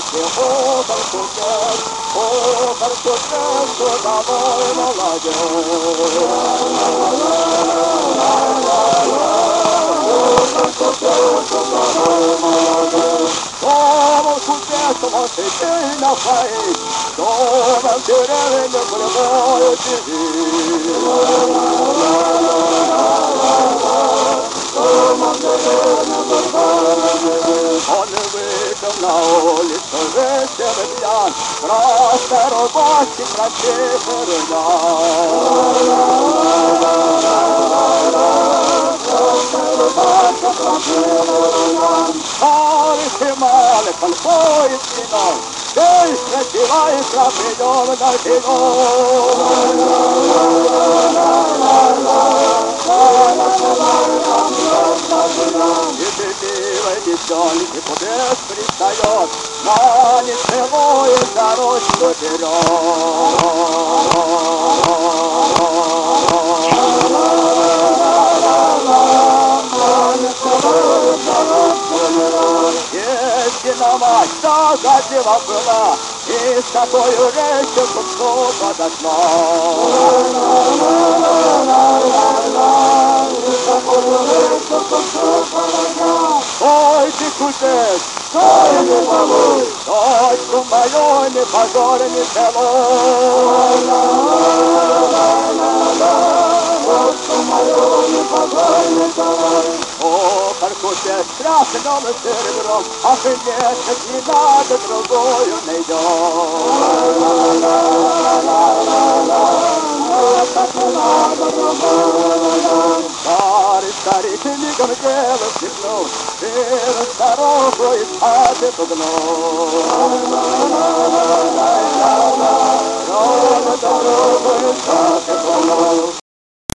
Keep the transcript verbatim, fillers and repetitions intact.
И хутор купец, хутор купец, трудовой молодец. Дома купец, вот и ты на свои, дома в деревне полевой сидит. Он вышел на улицу, веселый пьян, красной рубашки красивый румян. Старый малый конфоет вино, здесь красивая крапленем на кино. И счастливой девчонке купец пристает, но не целует за ручку берет. Если на мать загадила была, и с такою речью к концу подошла. Ой, ты купец, ой, не балуй, дочку мою не позорь, не целуй. Дочку мою не позорь, не целуй. О, купец, страшным серебром, ах, и нет, не надо, другую найдем. Старый старик мигом дело степнул, через дорогу из хаты пугнул. Дорогу из хаты пугнул.